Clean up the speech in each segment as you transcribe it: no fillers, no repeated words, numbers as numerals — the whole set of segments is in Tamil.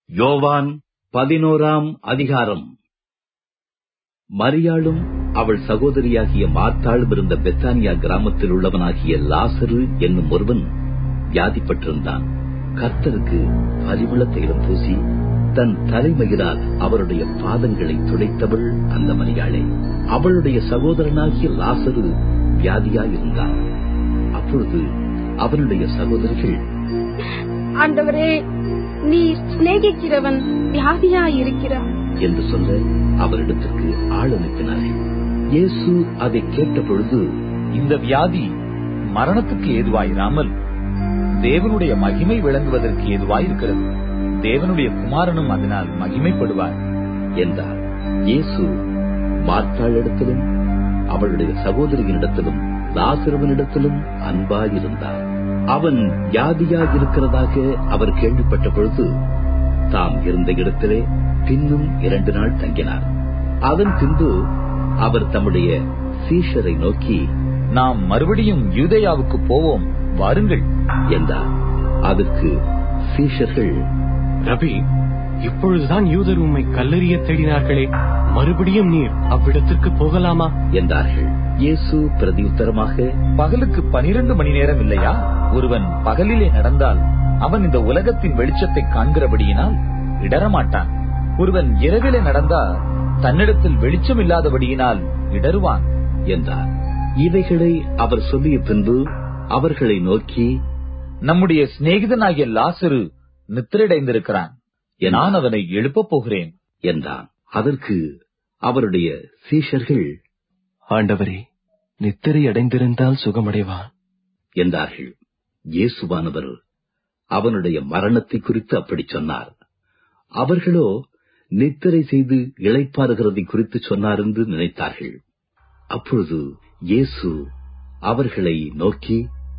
யோவான் 11ஆம் அதிகாரம். மரியாளும் அவள் சகோதரியாகிய மார்த்தாளும் இருந்த பெத்தானியா கிராமத்தில் உள்ளவனாகிய லாசரு என்னும் ஒருவன் வியாதிப்பட்டிருந்தான். கர்த்தருக்கு பரிமள தைலம் பூசி தன் தலைமயிரால் அவருடைய பாதங்களை துடைத்தவள் அந்த மரியாளே. அவளுடைய சகோதரனாகிய லாசரு வியாதியாயிருந்தான். அப்பொழுது அவனுடைய சகோதரிகள், ஆண்டவரே, நீர் சிநேகிக்கிறவன் வியாதியாயிருக்கிறார் என்று சொல்ல அவரிடத்திற்கு ஆள் அனுப்பினார்கள். இயேசு அதை கேட்ட பொழுது, இந்த வியாதி மரணத்துக்கு ஏதுவாயிராமல் தேவனுடைய மகிமை விளங்குவதற்கு ஏதுவாயிருக்கிறது. தேவனுடைய குமாரனும் அதனால் மகிமைப்படுவார் என்றார். இயேசு மார்த்தாளிடத்திலும் அவளுடைய சகோதரியினிடத்திலும் லாசருவினிடத்திலும் அன்பாயிருந்தார். அவன் வியாதியாயிருக்கிறதாக அவர் கேள்விப்பட்ட பொழுது தாம் இருந்த இடத்திலே பின்னும் 2 நாள் தங்கினார். அதன் பின்பு அவர் தம்முடைய சீஷரை நோக்கி, நாம் மறுபடியும் யூதேயாவுக்கு போவோம், வாருங்கள் என்றார். அதற்கு சீஷர்கள், ரபி, இப்பொழுதுதான் யூதர் உம்மை கல்லெறிய தேடினார்களே, மறுபடியும் நீர் அவ்விடத்திற்கு போகலாமா என்றார்கள். இயேசு பிரதியுத்தரமாக, பகலுக்கு 12 மணி நேரம் இல்லையா? ஒருவன் பகலிலே நடந்தால் அவன் இந்த உலகத்தின் வெளிச்சத்தை காண்கிறபடியினால் இடரமாட்டான். ஒருவன் இரவிலே நடந்தால் தன்னிடத்தில் வெளிச்சம் இல்லாதபடியினால் இடருவான் என்றார். இவைகளை அவர் சொல்லிய பின்பு அவர்களை நோக்கி, நம்முடைய சிநேகிதனாகிய லாசரு நித்திரையடைந்திருக்கிறான், நான் அவனை எழுப்பப் போகிறேன் என்றான். அதற்கு அவருடைய சீஷர்கள், ஆண்டவரே, நித்திரை அடைந்திருந்தால் சுகமடைவான் என்றார்கள். இயேசுவானவர் அவனுடைய மரணத்தை குறித்து அப்படி சொன்னார். அவர்களோ நித்திரை செய்து இளைப்பாறுகிறதை குறித்து சொன்னார் என்று நினைத்தார்கள். அப்பொழுது இயேசு அவர்களை நோக்கி,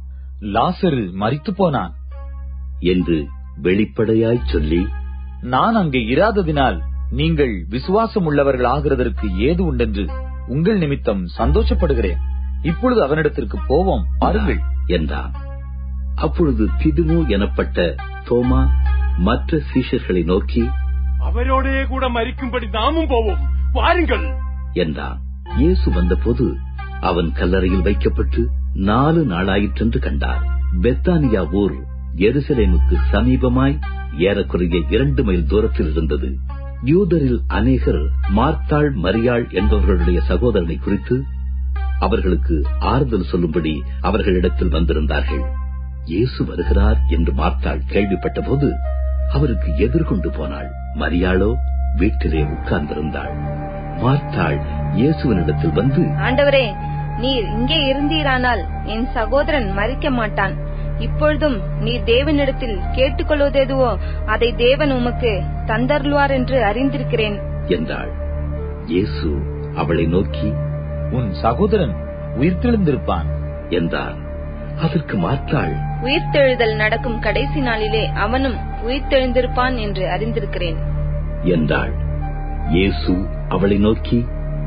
லாசரு மரித்து போனான் என்று வெளிப்படையாய் சொல்லி, நான் அங்கே இராததினால் நீங்கள் விசுவாசம் உள்ளவர்கள் ஆகிறதற்கு ஏது உண்டென்று உங்கள் நிமித்தம் சந்தோஷப்படுகிறேன். இப்பொழுது அவனிடத்திற்கு போவோம், பாருங்கள் என்றான். அப்பொழுது திதுமு எனப்பட்ட தோமா மற்ற சீஷர்களை நோக்கி, அவரோடே கூட மரிக்கும்படி நாமும் போவோம், வாருங்கள் என்றான். இயேசு வந்தபோது அவன் கல்லறையில் வைக்கப்பட்டு 4 நாளாயிற்றென்று கண்டார். பெத்தானியா ஊர் எருசலேமுக்கு சமீபமாய் ஏறக்குறைய 2 மைல் தூரத்தில் இருந்தது. யூதரில் அநேகர் மார்த்தாள் மரியாள் என்பவர்களுடைய சகோதரனை குறித்து அவர்களுக்கு ஆறுதல் சொல்லும்படி அவர்களிடத்தில் வந்திருந்தார்கள். இயேசு வருகிறார் என்று மார்த்தாள் கேள்விப்பட்ட போது அவருக்கு எதிர்கொண்டு போனாள். மரியாளோ வீட்டிலே உட்கார்ந்திருந்தாள். மார்த்தாள் இயேசுவினிடத்தில் வந்து, ஆண்டவரே, நீர் இங்கே இருந்தீரானால் என் சகோதரன் மரிக்க மாட்டான். இப்பொழுதும் நீர் தேவனிடத்தில் கேட்டுக்கொள்வதெதுவோ அதை தேவன் உமக்கு தந்தருள்வார் என்று அறிந்திருக்கிறேன் என்றாள். இயேசு அவளை நோக்கி, உன் சகோதரன் உயிர்த்தெழுந்திருப்பான் என்றார். அதற்கு மார்த்தாள், உயிர்த்தெழுதல் நடக்கும் கடைசி நாளிலே அவனும் உயிர்த்தெழுந்திருப்பான் என்று அறிந்திருக்கிறேன் என்றாள். இயேசு அவளை நோக்கி,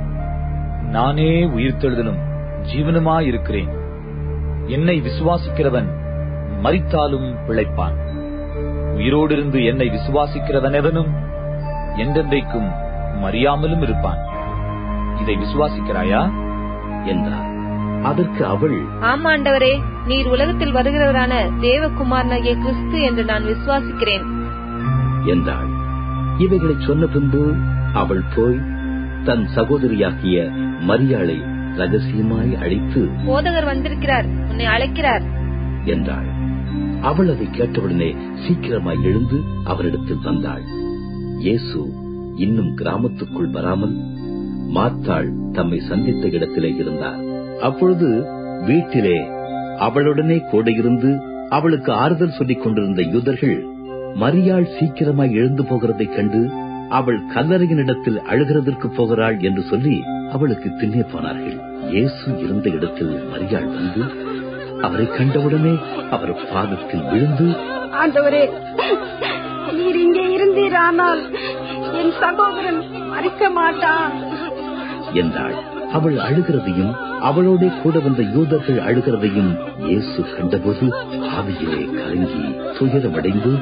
நானே உயிர்த்தெழுதலும் ஜீவனுமாயிருக்கிறேன். என்னை விசுவாசிக்கிறவன் மரித்தாலும் பிழைப்பான். உயிரோடிருந்து என்னை விசுவாசிக்கிறவன் எவனும் என்றென்றைக்கும் மறியாமலும் இருப்பான். இதை விசுவாசிக்கிறாயா என்றார். அதற்கு அவள், ஆமாண்டவரே, நீர் உலகத்தில் வருகிறவரான தேவகுமாரனாகிய கிறிஸ்து என்று நான் விசுவாசிக்கிறேன் என்றாள். இவைகளை சொன்ன பின்பு அவள் போய் தன் சகோதரியாகிய மரியாளை ரகசியமாய் அழைத்து, போதகர் வந்திருக்கிறார், உன்னை அழைக்கிறார் என்றாள். அவள் அதை கேட்டவுடனே சீக்கிரமாய் எழுந்து அவரிடத்தில் வந்தாள். இயேசு இன்னும் கிராமத்துக்குள் வராமல் மார்த்தாள் தம்மை சந்தித்த இடத்திலே இருந்தார். அப்பொழுது வீட்டிலே அவளுடனே கூட இருந்து அவளுக்கு ஆறுதல் சொல்லிக் கொண்டிருந்த யூதர்கள் மரியாள் சீக்கிரமாய் எழுந்து போகிறதைக் கண்டு அவள் கல்லறையினிடத்தில் அழுகிறதற்கு போகிறாள் என்று சொல்லி அவளுக்கு பின்னே போனார்கள். இயேசு இருந்த இடத்தில் மரியாள் வந்து அவரை கண்டவுடனே அவர் பாதத்தில் விழுந்து, ஆண்டவரே, நீர் இங்கே இருந்தீரானால் என் சகோதரன் மரிக்க மாட்டான் என்றாள். அவள் அழுகிறதையும் அவளோட கூட வந்த யூதர்கள் அழுகிறதையும் இயேசு கண்டபோது ஆவியிலே கலங்கி துயரமடைந்து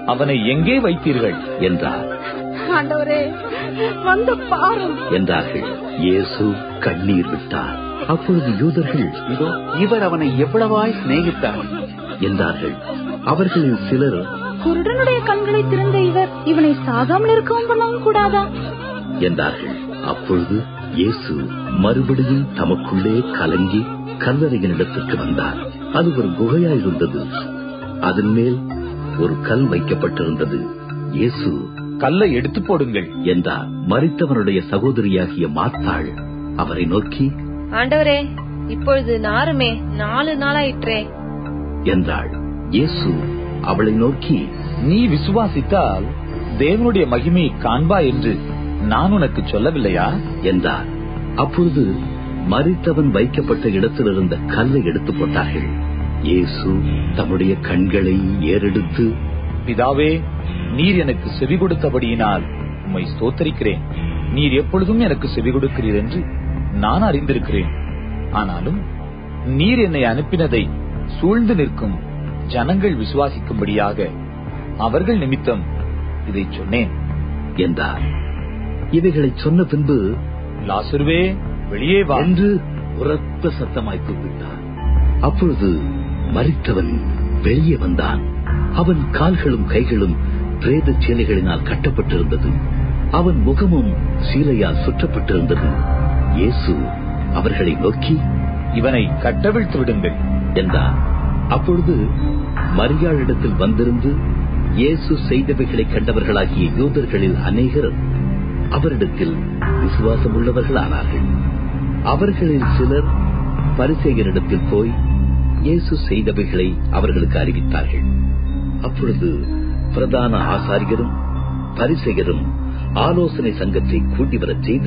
அவனை எங்கே வைத்தீர்கள் என்றார். ஆண்டவரே, வந்து பாரும் என்றார்கள். இயேசு கண்ணீர் விட்டார். அப்பொழுது யூதர்கள், இதோ இவர் அவனை எவ்வளவாய் சிநேகித்தார் என்றார்கள். அவர்களில் சிலர், குருடனுடைய கண்களை திறந்த இவர் இவனை சாகாமல் இருக்கவும் பண்ணவும் கூடாதா என்றார்கள். அப்பொழுது இயேசு மறுபடியும் தமக்குள்ளே கலங்கி கல்லறையினிடத்திற்கு வந்தார். அது ஒரு குகையாயிருந்தது. அதன் மேல் ஒரு கல் வைக்கப்பட்டிருந்தது. இயேசு, கல்லை எடுத்து போடுங்கள் என்றார். மரித்தவனுடைய சகோதரியாகிய மார்த்தாள் அவரை நோக்கி, ஆண்டவரே, இப்பொழுது நாருமே 4 நாளாயிற்றே என்றாள். இயேசு அவளை நோக்கி, நீ விசுவாசித்தால் தேவனுடைய மகிமையை காண்பா என்று நான் உனக்கு சொல்லவில்லையா என்றார். அப்பொழுது மரித்தவன் வைக்கப்பட்ட இடத்தில் இருந்த கல்லை எடுத்து போட்டார்கள். இயேசு தம்முடைய கண்களை ஏறெடுத்து, பிதாவே, நீர் எனக்கு செவி கொடுத்தபடியினால் உம்மை ஸ்தோத்தரிக்கிறேன். நீர் எப்பொழுதும் எனக்கு செவி கொடுக்கிறீர் என்று நான் அறிந்திருக்கிறேன். ஆனாலும் நீர் என்னை அனுப்பினதை சூழ்ந்து நிற்கும் ஜனங்கள் விசுவாசிக்கும்படியாக அவர்கள் நிமித்தம் இதை சொன்னேன் என்றார். இவைகளை சொன்ன பின்பு, லாசருவே, வெளியே வா என்று உரத்த சத்தமாய் கூப்பிட்டார். அப்பொழுது மரித்தவன் வெளியே வந்தான். அவன் கால்களும் கைகளும் பிரேத சீலைகளினால் கட்டப்பட்டிருந்தது. அவன் முகமும் சீலையால் சுற்றப்பட்டிருந்தது. இயேசு அவர்களை நோக்கி, இவனை கட்டவிழ்த்து விடுங்கள் என்றார். அப்பொழுது மரியாளிடத்தில் வந்திருந்து இயேசு செய்தவைகளை கண்டவர்களாகிய யூதர்களில் அநேகர் அவரிடத்தில் விசுவாசம் உள்ளவர்களானார்கள். அவர்களில் சிலர் பரிசேயரிடத்தில் போய் இயேசு செய்தவைகளை அவர்களுக்கு அறிவித்தார்கள். அப்பொழுது பிரதான ஆசாரியரும் பரிசேயரும் ஆலோசனை சங்கத்தை கூட்டி வரச் செய்து,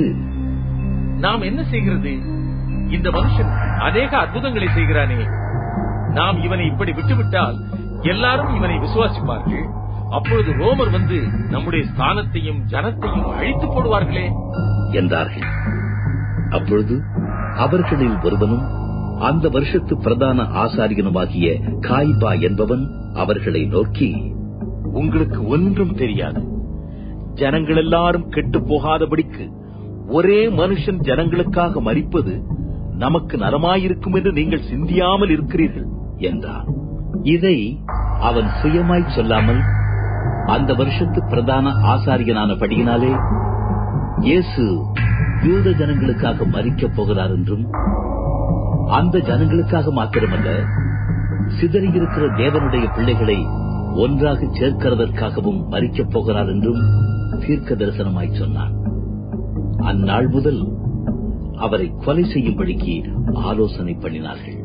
நாம் என்ன செய்கிறது? இந்த மனுஷன் அநேக அற்புதங்களை செய்கிறானே. நாம் இவனை இப்படி விட்டுவிட்டால் எல்லாரும் இவனை விசுவாசிப்பார்கள். அப்பொழுது ரோமர் வந்து நம்முடைய ஸ்தானத்தையும் ஜனத்தையும் அழித்து போடுவார்களே என்றார்கள். அப்பொழுது அவர்களில் ஒருவனும் அந்த வருஷத்து பிரதான ஆசாரியனுமாகிய காய்பா என்பவன் அவர்களை நோக்கி, உங்களுக்கு ஒன்றும் தெரியாது. ஜனங்கள் எல்லாரும் கெட்டு போகாதபடிக்கு ஒரே மனுஷன் ஜனங்களுக்காக மரிப்பது நமக்கு நலமாயிருக்கும் என்று நீங்கள் சிந்தியாமல் இருக்கிறீர்கள் என்றான். இதை அவன் சுயமாய் சொல்லாமல் அந்த வருஷத்து பிரதான ஆசாரியனானபடியினாலே இயேசு யூத ஜனங்களுக்காக மரிக்கப் போகிறார் என்றும், அந்த ஜனங்களுக்காக மாத்திரமல்ல, சிதறியிருக்கிற தேவனுடைய பிள்ளைகளை ஒன்றாக சேர்க்கிறதற்காகவும் மரிக்கப் போகிறார் என்றும் தீர்க்க தரிசனமாய் சொன்னான். அந்நாள் முதல் அவரை கொலை செய்யும்படிக்கு ஆலோசனை பண்ணினார்கள்.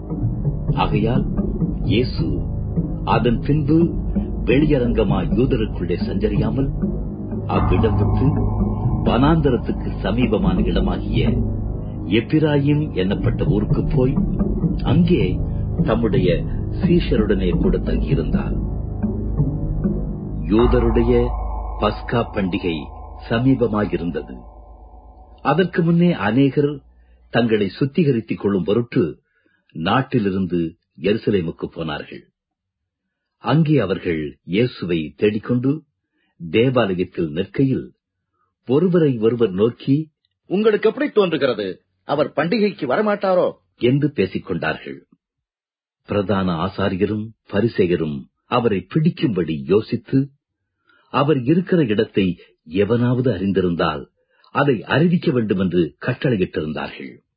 ஆகையால் இயேசு அதன் பின்பு வெளியரங்கமாய் யூதருக்குள்ளே சஞ்சரியாமல் அவ்விடம் விட்டு வனாந்தரத்துக்கு சமீபமான இடமாகிய எப்பிராயிம் என்னப்பட்ட ஊருக்கு போய் அங்கே தம்முடைய சீஷருடனே கூட தங்கியிருந்தார். யூதருடைய பஸ்கா பண்டிகை சமீபமாயிருந்தது. அதற்கு முன்னே அநேகர் தங்களை சுத்திகரித்துக் கொள்ளும் பொருட்டு நாட்டிலிருந்து எருசலேமுக்கு போனார்கள். அங்கே அவர்கள் இயேசுவை தேடிக்கொண்டு தேவாலயத்தில் நிற்கையில் ஒருவரை ஒருவர் நோக்கி, உங்களுக்கு எப்படி தோன்றுகிறது? அவர் பண்டிகைக்கு வரமாட்டாரோ என்று பேசிக் கொண்டார்கள். பிரதான ஆசாரியரும் பரிசேயரும் அவரை பிடிக்கும்படி யோசித்து, அவர் இருக்கிற இடத்தை எவனாவது அறிந்திருந்தால் அதை அறிவிக்க வேண்டும் என்று கட்டளையிட்டிருந்தார்கள்.